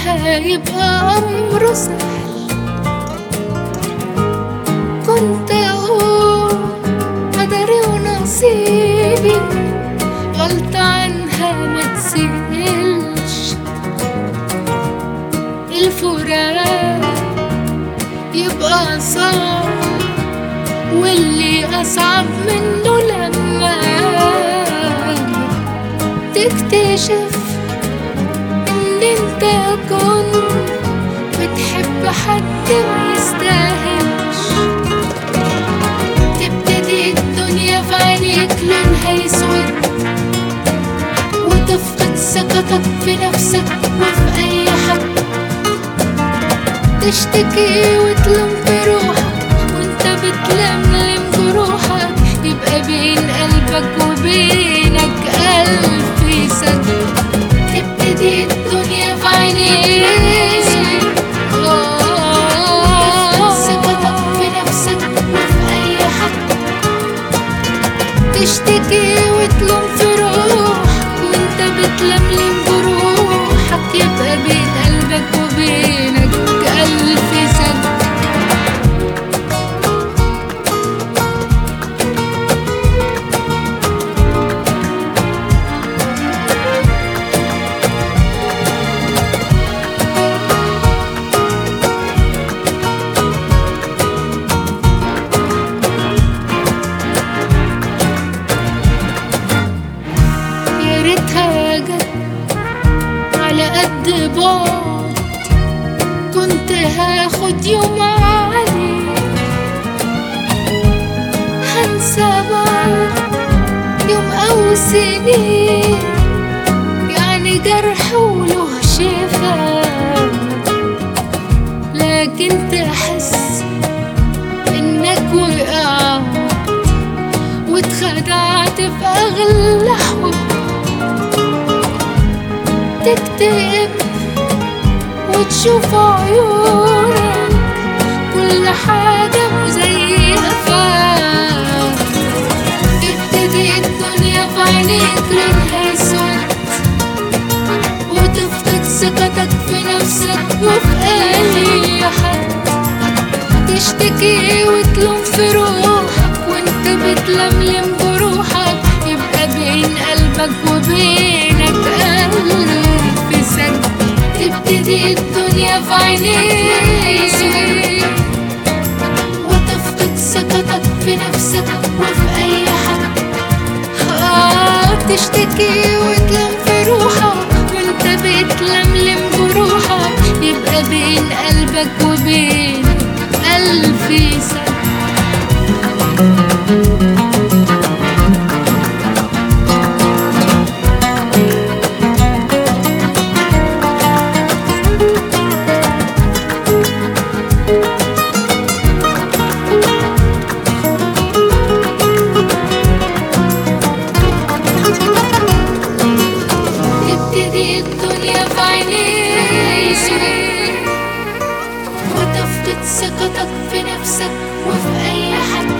هيبقى أمره سهل. كنت أقول قدري ونصيبي، غلطة عنها ما تسهلش. الفراق يبقى صعب، واللي أصعب منه لما تكتشف إن انت كنت بتحب حد ما يستاهلش. تبتدي الدنيا في عينيك لونها يسود، وتفقد ثقتك في نفسك وفي أي حد. تشتكي وتلوم في روحك وانت بتلملم جروحك، يبقى بين قلبك وبينك ألف سد. تبتدي الدنيا في عينيك، تفقد ثقتك في نفسك وفي أي حد. تشتكي وتلوم في روحك وانت بتلملم جروحك، يبقى بين قلبك وبينك ألف سد. يا ريتها جت على قد بعد، كنت هاخد يوم عليك. هنسى بعد يوم أو سنين، يعني جرح وله شفا. لكن تحس إنك وقعت واتخدعت في أغلى حب. تكتب وتشوف عيونك كل حاجة مزيفة. تبتدي الدنيا في عينيك لونها يسود، وتفقد ثقتك في نفسك وفي أي حد. تشتكي وتلوم في روحك وانت بتلملم جروحك، يبقى بين قلبك وبينك ألف سد. تبتدي الدنيا في عينيك، وتفقد ثقتك في نفسك وفي أي حد. تشتكي وتلوم في روحك وانت بتلملم جروحك، يبقى بين قلبك وبينك ألف سد. تبتدي الدنيا في عينيك، وتفقد ثقتك في نفسك وفي أي حد.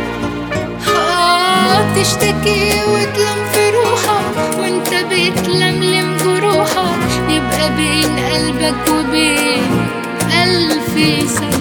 تشتكي وتلوم في روحك وانت بتلملم جروحك، يبقى بين قلبك وبين ألف سد.